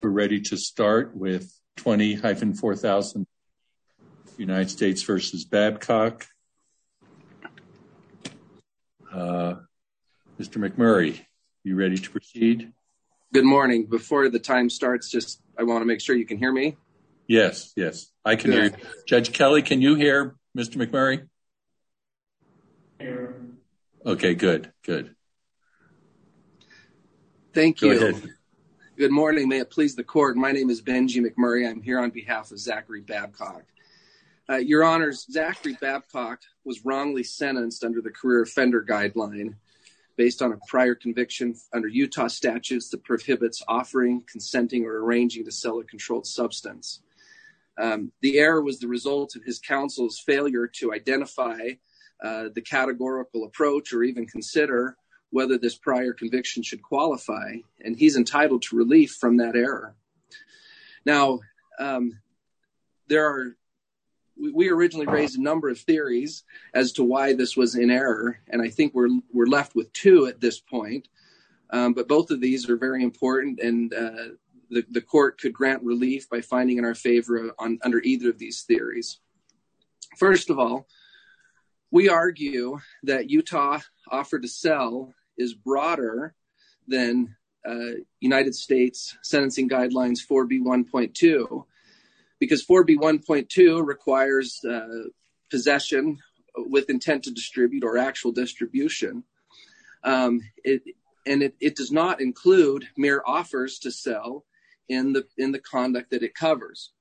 We're ready to start with 20-4000 United States versus Babcock. Mr. McMurray, you ready to proceed? Good morning. Before the time starts, I want to make sure you can hear me. Yes, I can hear you. Judge Kelly, can you hear Mr. McMurray? Here. Okay, good. Thank you. Go ahead. Good morning. May it please the court. My name is Benji McMurray. I'm here on behalf of Zachary Babcock. Your Honors, Zachary Babcock was wrongly sentenced under the career offender guideline based on a prior conviction under Utah statutes that prohibits offering, consenting, or arranging to sell a controlled substance. The error was the result of his counsel's failure to identify the categorical approach or even consider whether this prior conviction should qualify, and he's entitled to relief from that error. Now, we originally raised a number of theories as to why this was in error, and I think we're left with two at this point, but both of these are very important, and the court could grant relief by finding in our favor under either of these theories. First of all, we argue that Utah offer to sell is broader than United States Sentencing Guidelines 4B1.2 because 4B1.2 requires possession with intent to distribute or actual distribution. It does not include mere offers to sell in the conduct that it covers.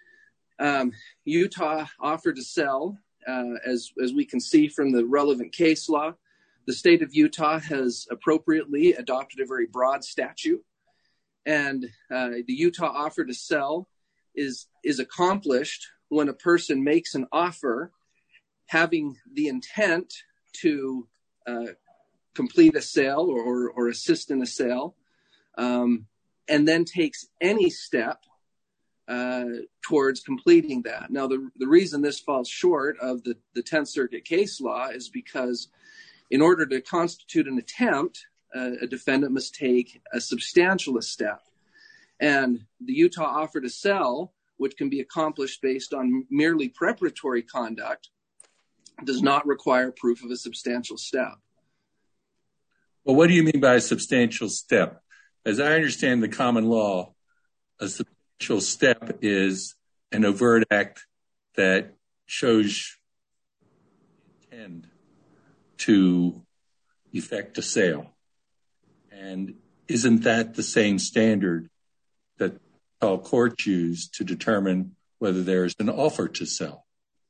Utah offer to sell, as we can see from the relevant case law, the state of Utah has appropriately adopted a very broad statute, and the Utah offer to sell is accomplished when a person makes an offer having the intent to complete a sale or assist in a sale, and then takes any step towards completing that. Now, the reason this falls short of the 10th Circuit case law is because in order to constitute an attempt, a defendant must take a substantial step. And the Utah offer to sell, which can be accomplished based on merely preparatory conduct, does not require proof of a substantial step. Well, what do you mean by a substantial step? As I understand the common law, a substantial step is an overt act that shows intent to effect a sale. And isn't that the same standard that all courts use to determine whether there is an offer to sell?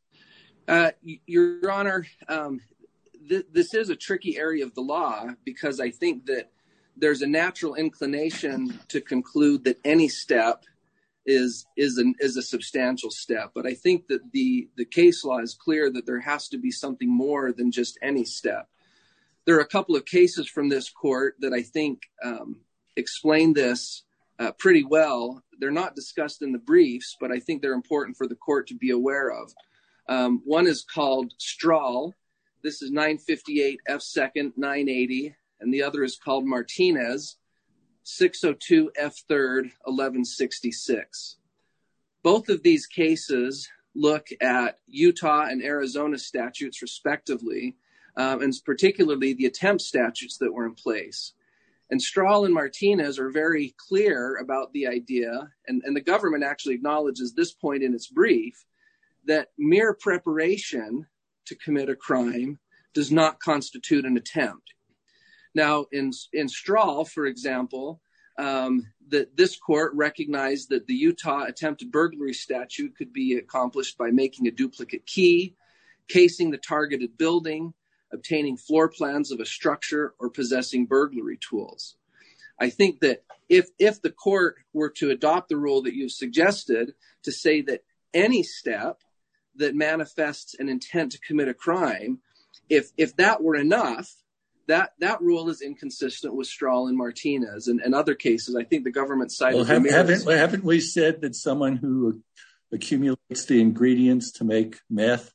Your Honor, this is a tricky area of the law because I think that there's a natural inclination to conclude that any step is a substantial step. But I think that the case law is clear that there has to be something more than just any step. There are a couple of cases from this court that I think explain this pretty well. They're not discussed in the briefs, but I think they're important for the court to be aware of. One is called Strahl. This is 958 F. 2nd, 980. And the other is called Martinez, 602 F. 3rd, 1166. Both of these cases look at Utah and Arizona statutes respectively, and particularly the attempt statutes that were in place. And Strahl and Martinez are very clear about the idea, and the government actually acknowledges this point in its brief, that mere preparation to commit a crime does not constitute an attempt. Now, in Strahl, for example, that this court recognized that the Utah attempted burglary statute could be accomplished by making a duplicate key, casing the targeted building, obtaining floor plans of a structure, or possessing burglary tools. I think that if the court were to adopt the rule that you've suggested to say that any step that manifests an intent to commit a crime, if that were enough, that rule is inconsistent with Strahl and Martinez and other cases. I think the government cited. Well, haven't we said that someone who accumulates the ingredients to make meth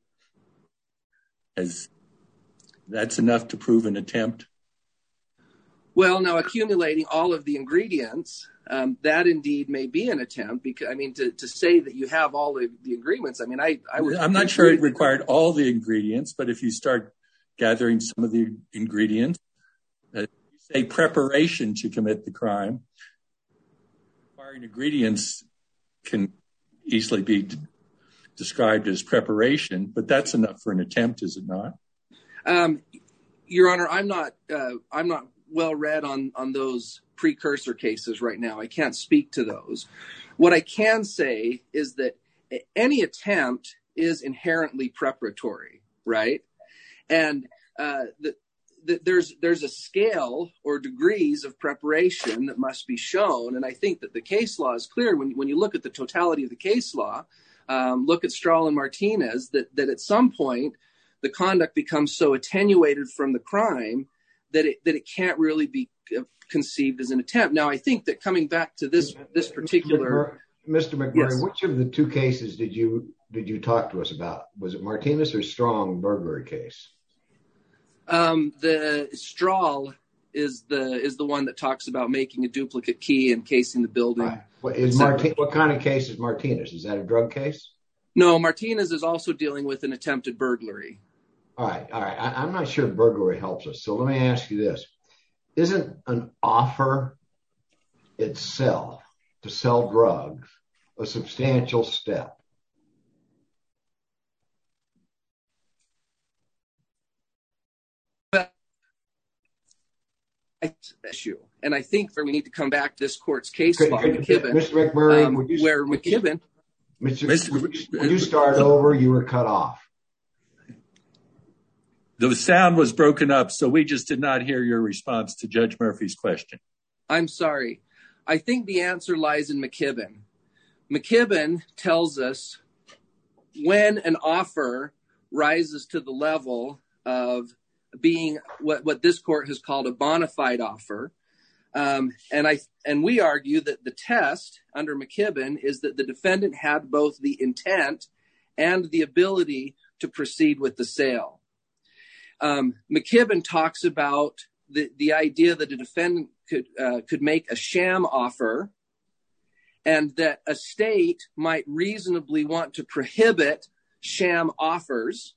that's enough to prove an attempt? Well, now accumulating all of the ingredients that indeed may be an attempt. Because I mean, to say that you have all the agreements, I mean, I'm not sure it required all the ingredients, but if you start gathering some of the ingredients, you say preparation to commit the crime, requiring ingredients can easily be described as preparation, but that's enough for an attempt, is it not? Your Honor, I'm not well read on those precursor cases right now. I can't speak to those. What I can say is that any attempt is inherently preparatory, right? And there's a scale or degrees of preparation that must be shown. And I think that the case law is clear when you look at the totality of the case law, look at Strahl and Martinez, that at some point the conduct becomes so attenuated from the crime that it can't really be conceived as an attempt. Now, I think that coming back to this particular... Mr. McMurray, yes. Which of the two cases did you talk to us about? Was it Martinez or Strong burglary case? The Strahl is the one that talks about making a duplicate key and casing the building. Right. What kind of case is Martinez? Is that a drug case? No, Martinez is also dealing with an attempted burglary. All right. I'm not sure burglary helps us. So let me ask you this. Isn't an offer itself to sell drugs a substantial step? Issue. And I think we need to come back to this court's case law, McKibben, Mr. McMurray, would you start over? You were cut off. The sound was broken up, so we just did not hear your response to Judge Murphy's question. I'm sorry. I think the answer lies in McKibben. McKibben tells us when an offer rises to the level of being what this court has called a bona fide offer. And we argue that the test under McKibben is that the defendant had both the intent and the ability to proceed with the sale. McKibben talks about the idea that a defendant could make a sham offer and that a state might reasonably want to prohibit sham offers.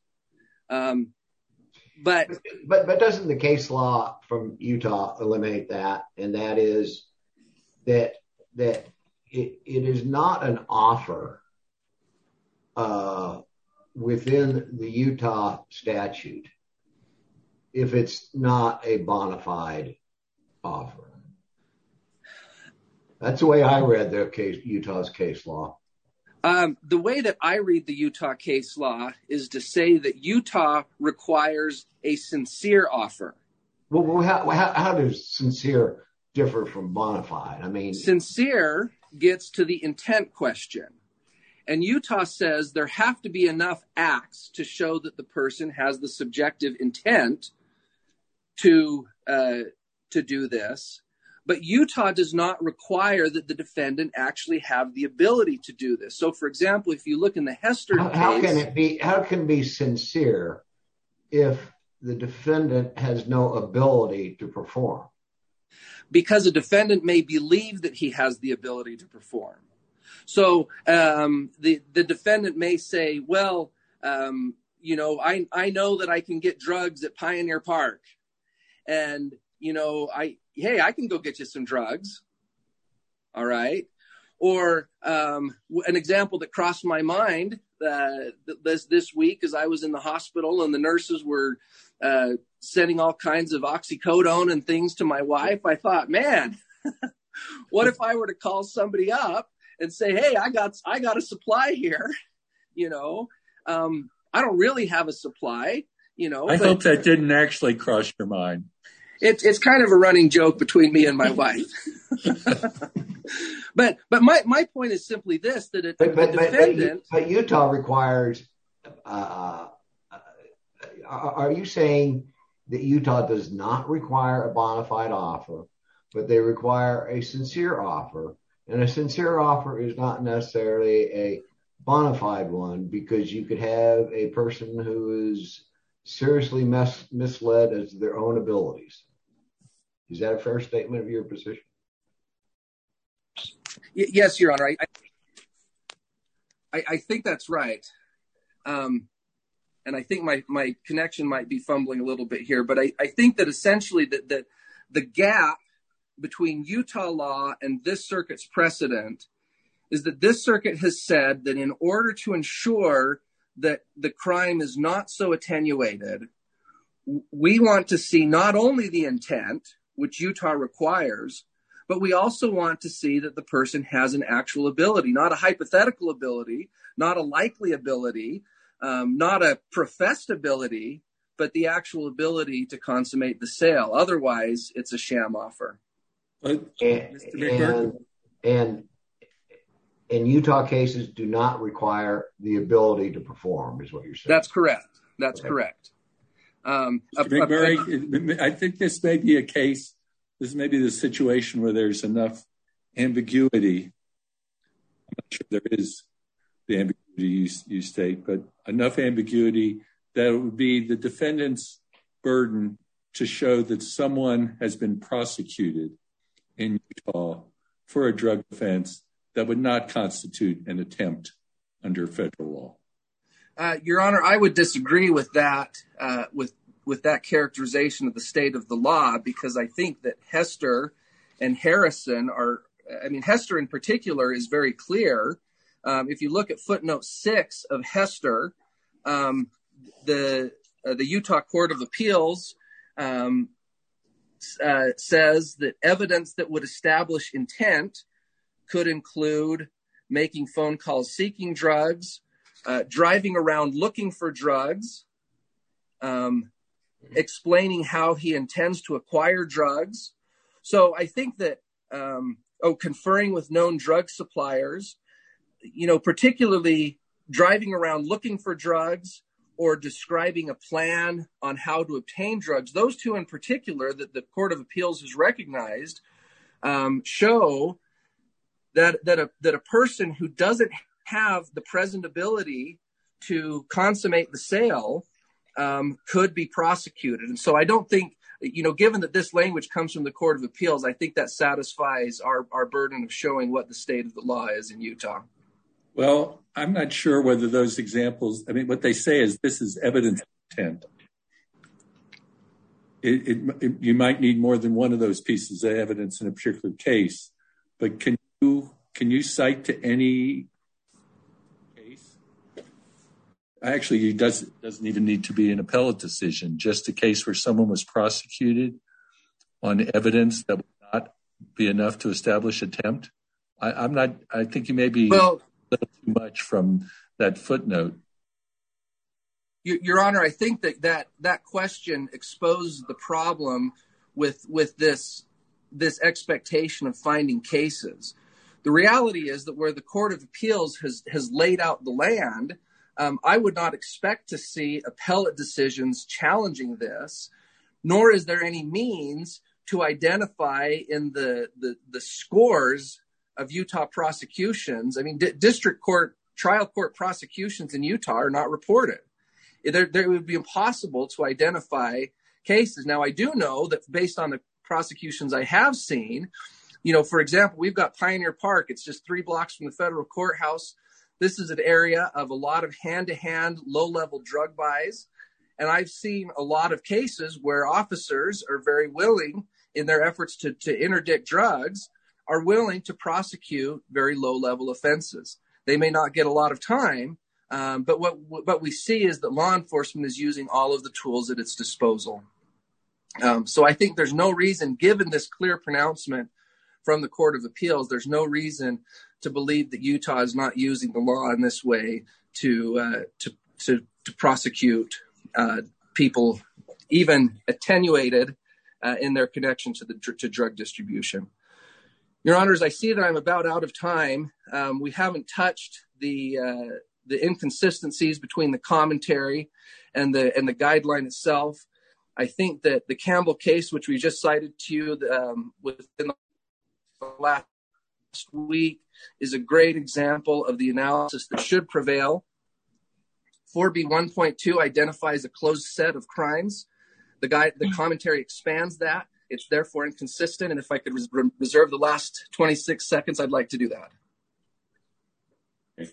But doesn't the case law from Utah eliminate that? And that is that it is not an offer within the Utah statute if it's not a bona fide offer. That's the way I read Utah's case law. The way that I read the Utah case law is to say that Utah requires a sincere offer. Well, how does sincere differ from bona fide? I mean, sincere gets to the intent question. And Utah says there have to be enough acts to show that the person has the subjective intent to do this. But Utah does not require that the defendant actually have the ability to do this. So, for example, if you look in the Hester case... How can it be sincere if the defendant has no ability to perform? Because a defendant may believe that he has the ability to perform. So the defendant may say, well, I know that I can get drugs at Pioneer Park. And, I can go get you some drugs. All right. Or an example that crossed my mind this week as I was in the hospital and the nurses were sending all kinds of oxycodone and things to my wife. I thought, man, what if I were to call somebody up and say, hey, I got a supply here. I don't really have a supply, I hope that didn't actually cross your mind. It's kind of a running joke between me and my wife. But my point is simply this, that the defendant... But Utah requires... are you saying that Utah does not require a bona fide offer, but they require a sincere offer? And a sincere offer is not necessarily a bona fide one, because you could have a person who is seriously misled as to their own abilities. Is that a fair statement of your position? Yes, Your Honor. I think that's right. And I think my connection might be fumbling a little bit here, but I think that essentially that the gap between Utah law and this circuit's precedent is that this circuit has said that in order to ensure that the crime is not so attenuated, we want to see not only the intent, which Utah requires, but we also want to see that the person has an actual ability, not a hypothetical ability, not a likely ability, not a professed ability, but the actual ability to consummate the sale. Otherwise, it's a sham offer. And Utah cases do not require the ability to perform, is what you're saying. That's correct. That's correct. Mr. McMurray, I think this may be a case, this may be the situation where there's enough ambiguity. I'm not sure there is the ambiguity you state, but enough ambiguity that it would be the defendant's burden to show that someone has been prosecuted in Utah for a drug offense that would not constitute an attempt under federal law. Your Honor, I would disagree with that, with that characterization of the state of the law, because I think that Hester and Harrison Hester in particular is very clear. If you look at footnote 6 of Hester, the Utah Court of Appeals says that evidence that would establish intent could include making phone calls seeking drugs, driving around looking for drugs, explaining how he intends to acquire drugs. So I think that, conferring with known drug suppliers, particularly driving around looking for drugs or describing a plan on how to obtain drugs, those two in particular that the Court of Appeals has recognized, show that a person who doesn't have the present ability to consummate the sale could be prosecuted. And so I don't think, given that this language comes from the Court of Appeals, I think that satisfies our burden of showing what the state of the law is in Utah. Well, I'm not sure whether those examples, what they say is this is evidence of intent. You might need more than one of those pieces of evidence in a particular case, but can you cite to any case? Actually, it doesn't even need to be an appellate decision, just a case where someone was prosecuted on evidence that would not be enough to establish attempt. I think you may be a little too much from that footnote. Your Honor, I think that question exposes the problem with this expectation of finding cases. The reality is that where the Court of Appeals has laid out the land, I would not expect to see appellate decisions challenging this, nor is there any means to identify in the scores of Utah prosecutions. District court, trial court prosecutions in Utah are not reported. It would be impossible to identify cases. Now, I do know that based on the prosecutions I have seen, for example, we've got Pioneer Park. It's just 3 blocks from the federal courthouse. This is an area of a lot of hand-to-hand, low-level drug buys. And I've seen a lot of cases where officers are very willing, in their efforts to interdict drugs, are willing to prosecute very low-level offenses. They may not get a lot of time, but what we see is that law enforcement is using all of the tools at its disposal. So I think there's no reason, given this clear pronouncement from the Court of Appeals, there's no reason to believe that Utah is not using the law in this way to prosecute people, even attenuated in their connection to drug distribution. Your Honors, I see that I'm about out of time. We haven't touched the inconsistencies between the commentary and the guideline itself. I think that the Campbell case, which we just cited to you within the last week, is a great example of the analysis that should prevail. 4B 1.2 identifies a closed set of crimes. The commentary expands that It's therefore inconsistent. And if I could reserve the last 26 seconds, I'd like to do that. Okay.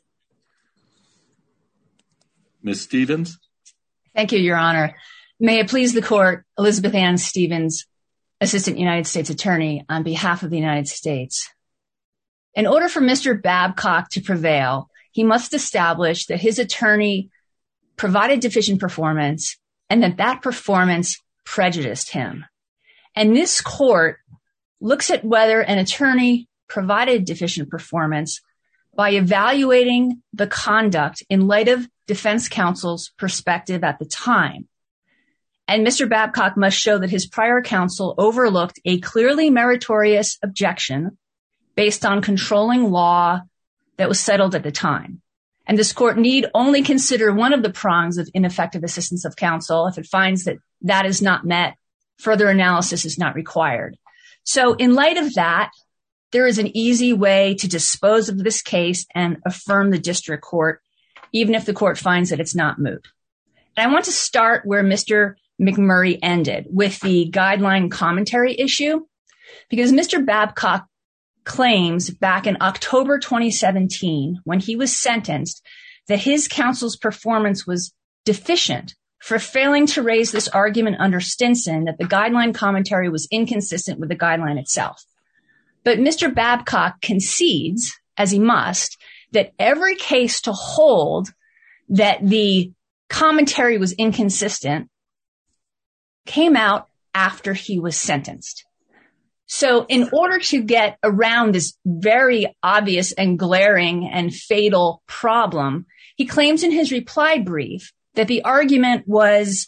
Ms. Stevens? Thank you, Your Honor. May it please the court, Elizabeth Ann Stevens, Assistant United States Attorney on behalf of the United States. In order for Mr. Babcock to prevail, he must establish that his attorney provided deficient performance and that performance prejudiced him. And this court looks at whether an attorney provided deficient performance by evaluating the conduct in light of defense counsel's perspective at the time. And Mr. Babcock must show that his prior counsel overlooked a clearly meritorious objection based on controlling law that was settled at the time. And this court need only consider one of the prongs of ineffective assistance of counsel. If it finds that that is not met, further analysis is not required. So in light of that, there is an easy way to dispose of this case and affirm the district court, even if the court finds that it's not moot. And I want to start where Mr. McMurray ended, with the guideline commentary issue, because Mr. Babcock claims back in October 2017, when he was sentenced, that his counsel's performance was deficient for failing to raise this argument under Stinson that the guideline commentary was inconsistent with the guideline itself. But Mr. Babcock concedes, as he must, that every case to hold that the commentary was inconsistent came out after he was sentenced. So in order to get around this very obvious and glaring and fatal problem, he claims in his reply brief that the argument was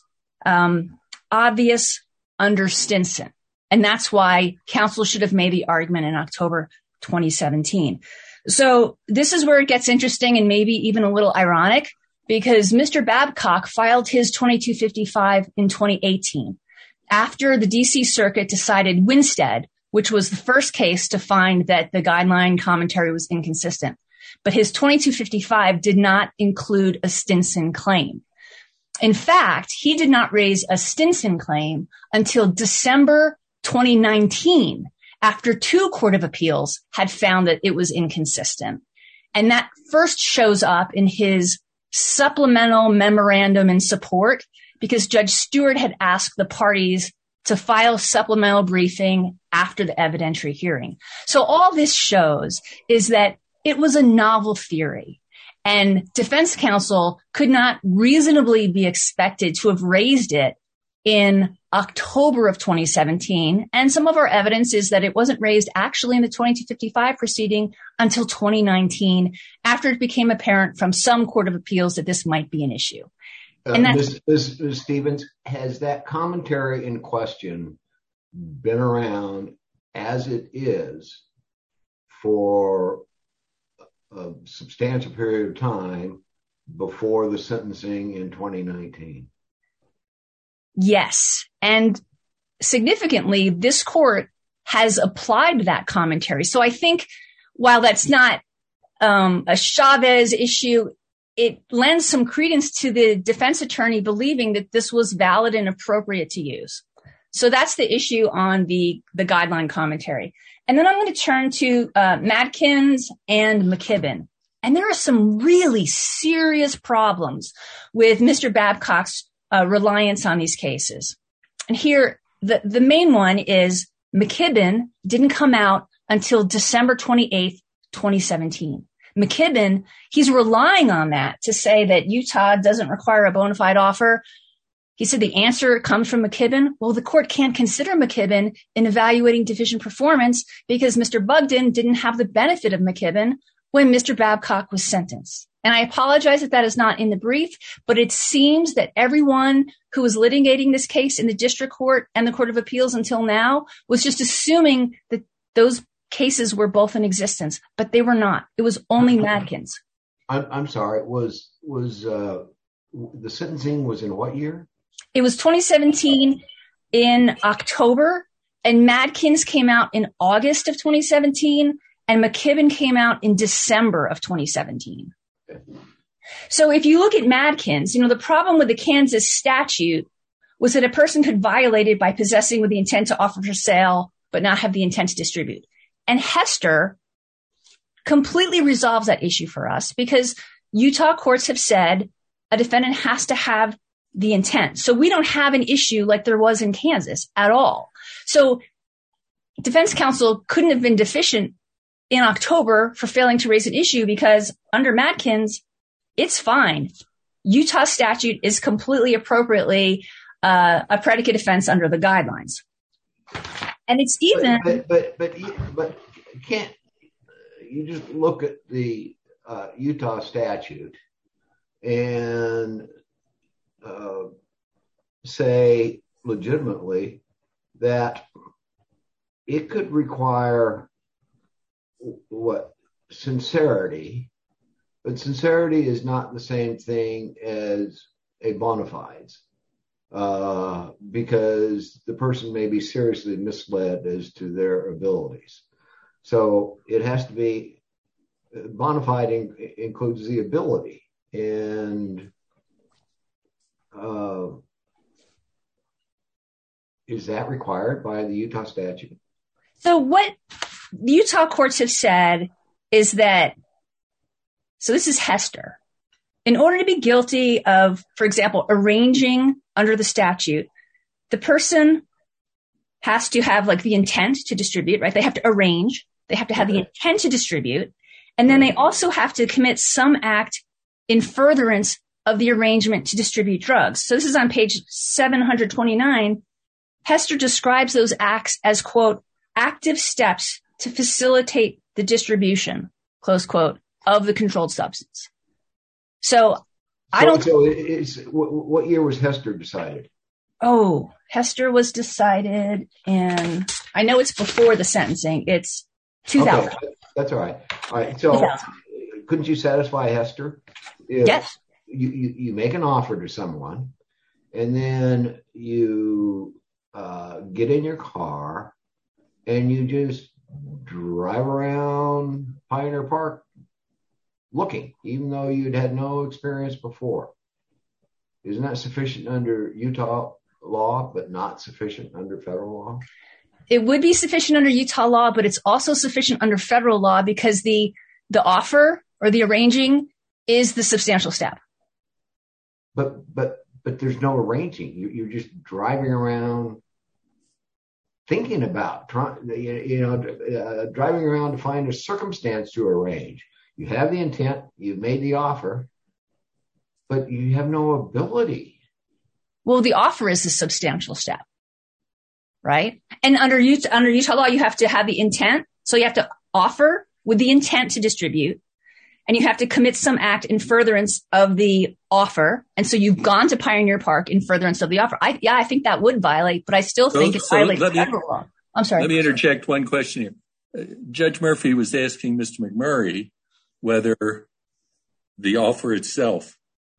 obvious under Stinson. And that's why counsel should have made the argument in October 2017. So this is where it gets interesting and maybe even a little ironic, because Mr. Babcock filed his 2255 in 2018 after the DC Circuit decided Winstead, which was the first case to find that the guideline commentary was inconsistent. But his 2255 did not include a Stinson claim. In fact, he did not raise a Stinson claim until December 2019, after 2 court of appeals had found that it was inconsistent. And that first shows up in his supplemental memorandum in support, because Judge Stewart had asked the parties to file supplemental briefing after the evidentiary hearing. So all this shows is that it was a novel theory, and defense counsel could not reasonably be expected to have raised it in October of 2017. And some of our evidence is that it wasn't raised actually in the 2255 proceeding until 2019, after it became apparent from some court of appeals that this might be an issue. Ms. Stevens, has that commentary in question been around as it is for a substantial period of time before the sentencing in 2019? Yes. And significantly, this court has applied that commentary. So I think while that's not a Chavez issue, it lends some credence to the defense attorney believing that this was valid and appropriate to use. So that's the issue on the guideline commentary. And then I'm going to turn to Madkins and McKibben. And there are some really serious problems with Mr. Babcock's reliance on these cases. And here, the main one is McKibben didn't come out until December 28th, 2017. McKibben, he's relying on that to say that Utah doesn't require a bona fide offer. He said the answer comes from McKibben. Well, the court can't consider McKibben in evaluating deficient performance because Mr. Bugden didn't have the benefit of McKibben when Mr. Babcock was sentenced. And I apologize if that is not in the brief, but it seems that everyone who was litigating this case in the district court and the Court of Appeals until now was just assuming that those cases were both in existence, but they were not. It was only Madkins. I'm sorry. Was the sentencing was in what year? It was 2017 in October, and Madkins came out in August of 2017, and McKibben came out in December of 2017. Okay. So if you look at Madkins, the problem with the Kansas statute was that a person could violate it by possessing with the intent to offer for sale, but not have the intent to distribute. And Hester completely resolves that issue for us because Utah courts have said a defendant has to have the intent. So we don't have an issue like there was in Kansas at all. So defense counsel couldn't have been deficient in October for failing to raise an issue because under Matkins, it's fine. Utah statute is completely appropriately a predicate offense under the guidelines. And it's even... But can't you just look at the Utah statute and say legitimately that it could require sincerity, but sincerity is not the same thing as a bona fides, because the person may be seriously misled as to their abilities. So it has to be bona fide includes the ability, and is that required by the Utah statute? So what the Utah courts have said is that, so this is Hester. In order to be guilty of, for example, arranging under the statute, the person has to have like the intent to distribute, right? They have to arrange. They have to have the intent to distribute. And then they also have to commit some act in furtherance of the arrangement to distribute drugs. So this is on page 729. Hester describes those acts as, quote, active steps to facilitate the distribution, close quote, of the controlled substance. So I don't... So what year was Hester decided? Oh, Hester was decided in, I know it's before the sentencing. It's 2000. Okay, that's all right. All right. So 2000. Couldn't you satisfy Hester? If yes. You make an offer to someone and then you get in your car and you just drive around Pioneer Park looking, even though you'd had no experience before. Isn't that sufficient under Utah law, but not sufficient under federal law? It would be sufficient under Utah law, but it's also sufficient under federal law because the offer or the arranging is the substantial step. But there's no arranging. You're just driving around thinking about driving around to find a circumstance to arrange. You have the intent, you've made the offer, but you have no ability. Well, the offer is the substantial step, right? And under Utah law, you have to have the intent. So you have to offer with the intent to distribute, and you have to commit some act in furtherance of the offer. And so you've gone to Pioneer Park in furtherance of the offer. I think that would violate, but I still think it violates federal law. I'm sorry. Let me interject one question here. Judge Murphy was asking Mr. McMurray whether the offer itself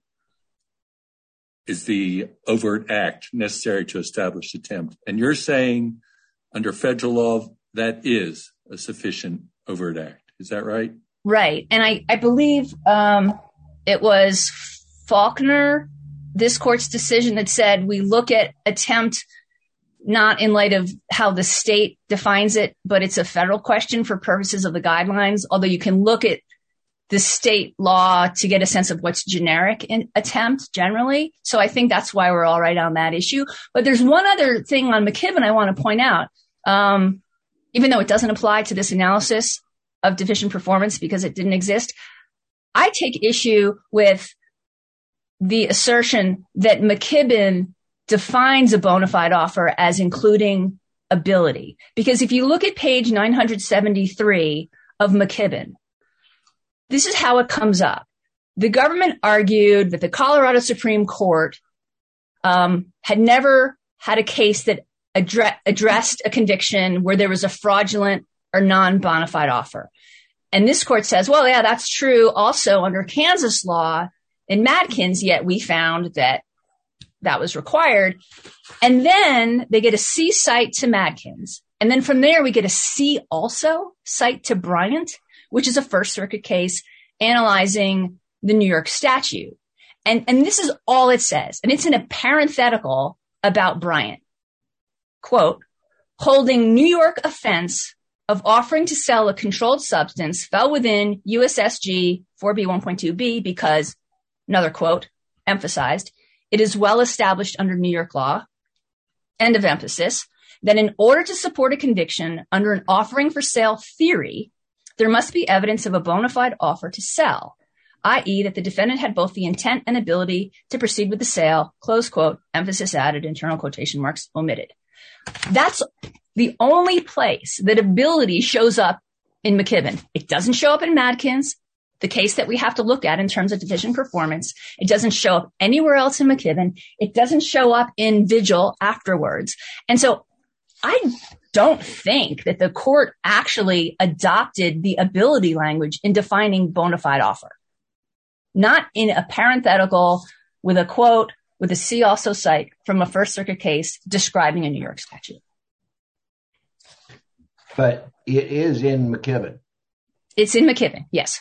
is the overt act necessary to establish attempt. And you're saying under federal law, that is a sufficient overt act. Is that right? Right. And I believe it was Faulkner, this court's decision that said we look at attempt not in light of how the state defines it, but it's a federal question for purposes of the guidelines, although you can look at the state law to get a sense of what's generic in attempt generally. So I think that's why we're all right on that issue. But there's one other thing on McKibben I want to point out, even though it doesn't apply to this analysis of deficient performance because it didn't exist. I take issue with the assertion that McKibben defines a bona fide offer as including ability. Because if you look at page 973 of McKibben, this is how it comes up. The government argued that the Colorado Supreme Court had never had a case that addressed a conviction where there was a fraudulent or non-bona fide offer. And this court says, well, yeah, that's true also under Kansas law in Matkins, yet we found that that was required. And then they get a C cite to Matkins. And then from there, we get a C also cite to Bryant, which is a First Circuit case analyzing the New York statute. And this is all it says. And it's in a parenthetical about Bryant. Quote, holding New York offense of offering to sell a controlled substance fell within USSG 4B1.2b because, another quote, emphasized, it is well established under New York law, end of emphasis, that in order to support a conviction under an offering for sale theory, there must be evidence of a bona fide offer to sell, i.e. that the defendant had both the intent and ability to proceed with the sale, close quote, emphasis added, internal quotation marks omitted. That's the only place that ability shows up in McKibben. It doesn't show up in Madkins, the case that we have to look at in terms of deficient performance. It doesn't show up anywhere else in McKibben. It doesn't show up in Vigil afterwards. And so I don't think that the court actually adopted the ability language in defining bona fide offer. Not in a parenthetical with a quote, with a see also cite from a First Circuit case describing a New York statute. But it is in McKibben. It's in McKibben, yes.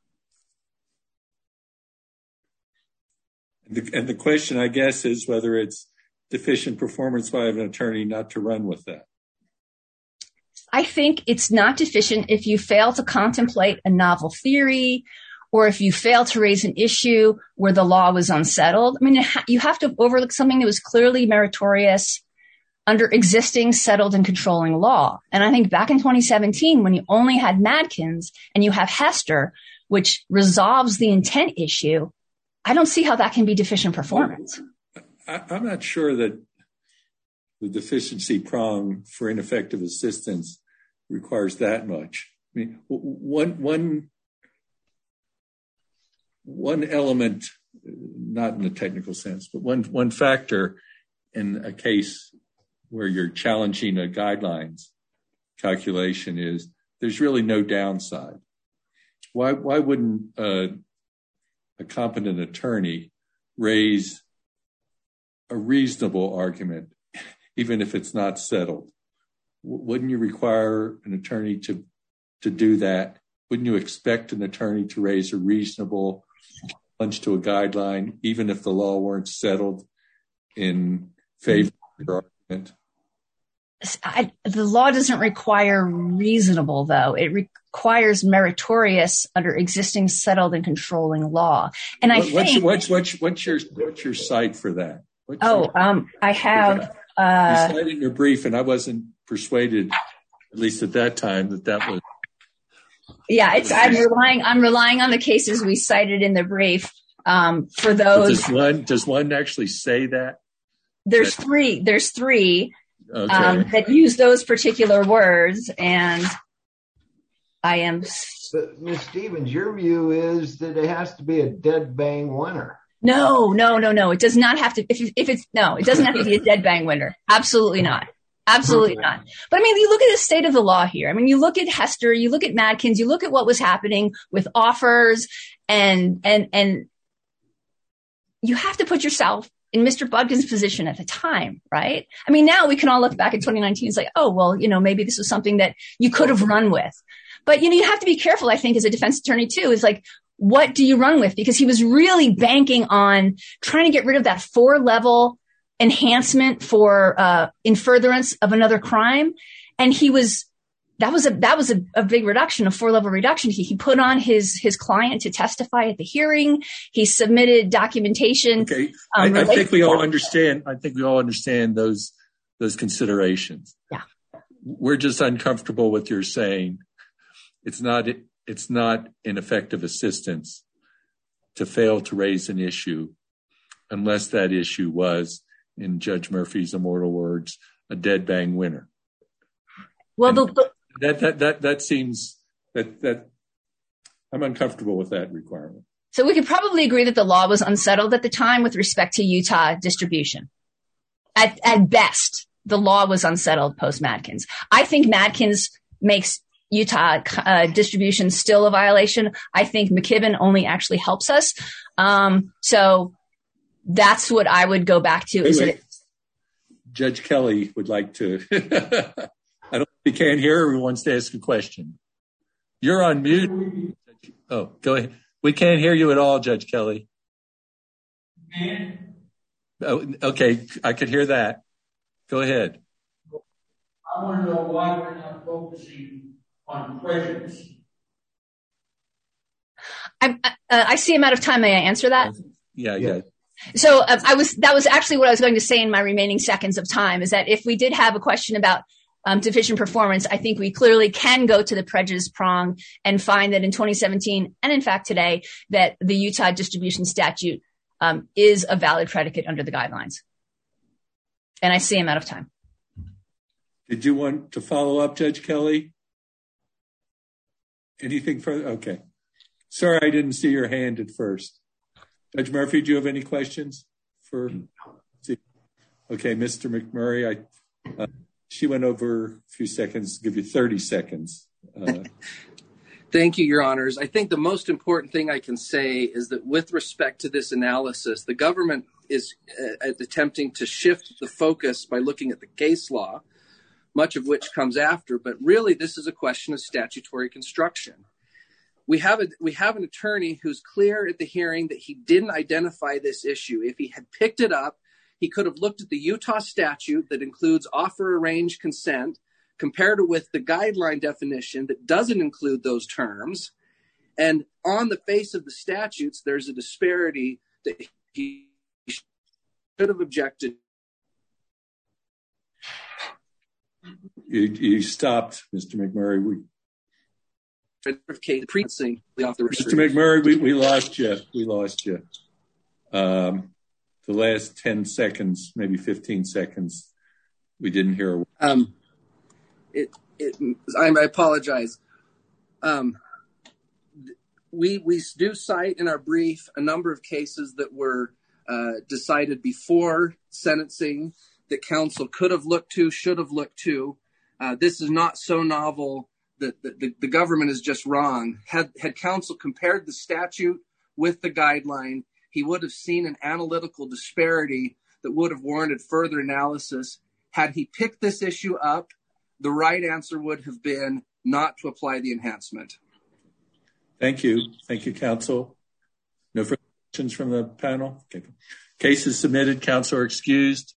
And the question, I guess, is whether it's deficient performance by an attorney not to run with that. I think it's not deficient if you fail to contemplate a novel theory or if you fail to raise an issue where the law was unsettled. I mean, you have to overlook something that was clearly meritorious under existing settled and controlling law. And I think back in 2017, when you only had Madkins and you have Hester, which resolves the intent issue, I don't see how that can be deficient performance. I'm not sure that the deficiency prong for ineffective assistance requires that much. I mean, one element, not in a technical sense, but one factor in a case where you're challenging a guidelines calculation is there's really no downside. Why wouldn't a competent attorney raise a reasonable argument, even if it's not settled? Wouldn't you require an attorney to do that? Wouldn't you expect an attorney to raise a reasonable challenge to a guideline, even if the law weren't settled in favor of your argument? The law doesn't require reasonable, though. It requires meritorious under existing settled and controlling law. And I think what's your cite for that? I have. You cited in your brief, and I wasn't persuaded, at least at that time, that was. Yeah, I'm relying on the cases we cited in the brief. For those, does one actually say that? There's three. Okay. That use those particular words, and I am. But Ms. Stevens, your view is that it has to be a dead bang winner. No. It does not have to. It doesn't have to be a dead bang winner. Absolutely not. Absolutely not. But I mean, you look at the state of the law here. I mean, you look at Hester, you look at Madkins, you look at what was happening with offers, and you have to put yourself in Mr. Budkin's position at the time, right? I mean, now we can all look back at 2019 and say, oh, well, maybe this was something that you could have run with. But, you have to be careful, I think, as a defense attorney, too, is like, what do you run with? Because he was really banking on trying to get rid of that 4-level enhancement for in furtherance of another crime. And that was a big reduction, a 4-level reduction. He put on his client to testify at the hearing. He submitted documentation. Okay. I think we all understand. I think we all understand those considerations. Yeah. We're just uncomfortable with your saying it's not ineffective assistance to fail to raise an issue unless that issue was, in Judge Murphy's immortal words, a dead bang winner. Well, that seems that I'm uncomfortable with that requirement. So we could probably agree that the law was unsettled at the time with respect to Utah distribution. At best, the law was unsettled post Madkins. I think Madkins makes Utah distribution still a violation. I think McKibben only actually helps us. So that's what I would go back to. Judge Kelly would like to. I don't think he can't hear or he wants to ask a question. You're on mute. Oh, go ahead. We can't hear you at all, Judge Kelly. Oh, okay, I could hear that. Go ahead. I want to know why we're not focusing on prejudice. I see I'm out of time. May I answer that? Yeah. So that was actually what I was going to say in my remaining seconds of time, is that if we did have a question about deficient performance, I think we clearly can go to the prejudice prong and find that in 2017, and in fact today, that the Utah distribution statute is a valid predicate under the guidelines. And I see I'm out of time. Did you want to follow up, Judge Kelly? Anything further? Okay. Sorry, I didn't see your hand at first. Judge Murphy, do you have any questions for? Okay, Mr. McMurray, she went over a few seconds. Give you 30 seconds. Thank you, Your Honors. I think the most important thing I can say is that with respect to this analysis, the government is attempting to shift the focus by looking at the case law, much of which comes after, but really this is a question of statutory construction. We have an attorney who's clear at the hearing that he didn't identify this issue. If he had picked it up, he could have looked at the Utah statute that includes offer arranged consent, compared it with the guideline definition that doesn't include those terms. And on the face of the statutes, there's a disparity that he should have objected. You stopped, Mr. McMurray. Mr. McMurray, we lost you. The last 10 seconds, maybe 15 seconds, we didn't hear a word. I apologize. We do cite in our brief a number of cases that were decided before sentencing that counsel could have looked to, should have looked to. This is not so novel that the government is just wrong. Had counsel compared the statute with the guideline, he would have seen an analytical disparity that would have warranted further analysis. Had he picked this issue up, the right answer would have been not to apply the enhancement. Thank you. Thank you, counsel. No further questions from the panel? Okay. Case is submitted. Counsel are excused.